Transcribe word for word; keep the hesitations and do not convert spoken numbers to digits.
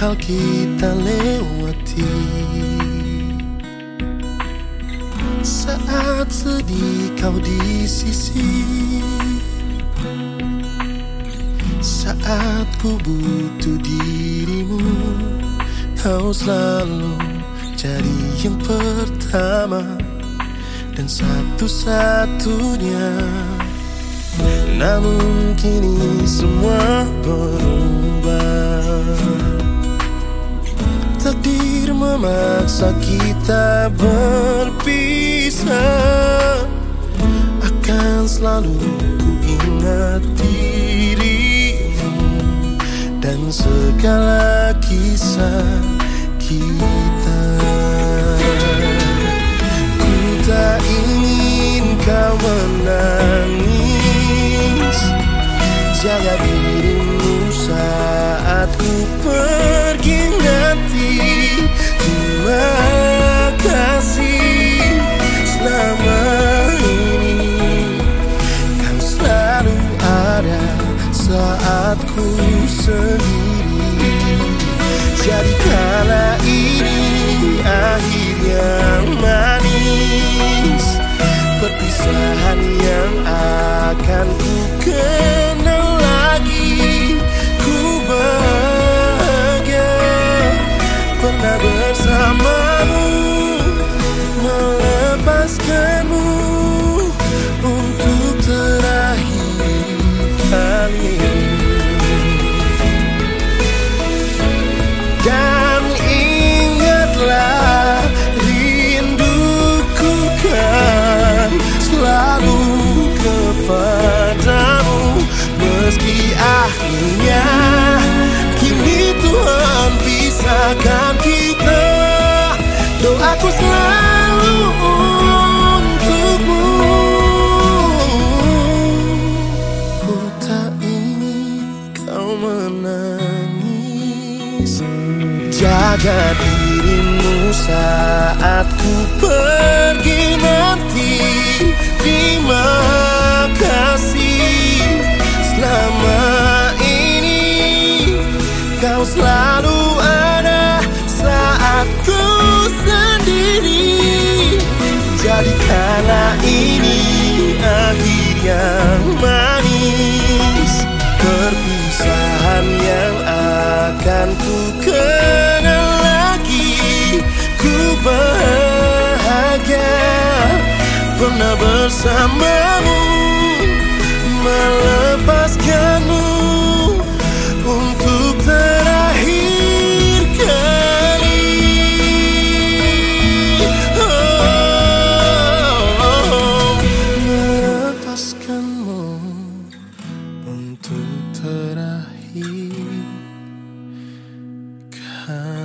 hal kita lewati. Saat sedih kau di sisi, saat ku butuh dirimu, kau selalu jadi yang pertama dan satu-satunya. Namun kini semua berubah. Takdir memaksa kita berpisah. Akan selalu ku ingat dirimu dan segala kisah kita. Ku tak ingin kau menangis. Jaga dirimu saat ku pergi nanti. Terima kasih selama ini. Kau selalu ada saat ku sendiri. Jadi kala ini akhir yang manis, perpisahan yang akan ku kenal lagi. Ku bahagia pernah bersamamu, melepaskanmu untuk terakhir kali. Dan ingatlah, rinduku kan selalu kepadamu. Meski akhirnya kini Tuhan pisahkan kita, doaku selalu untukmu. Ku tak ingin kau menangis. Jaga dirimu saat ku pergi nanti. Terima kasih selama ini. Kau selalu ada saat ku sendiri. Jadi kala ini akhir yang manis, perpisahan yang akan ku kenal lagi. Ku bahagia pernah bersamamu, melepaskanmu untuk terakhir kali. Oh, oh, oh. Melepaskanmu untuk terakhir kali.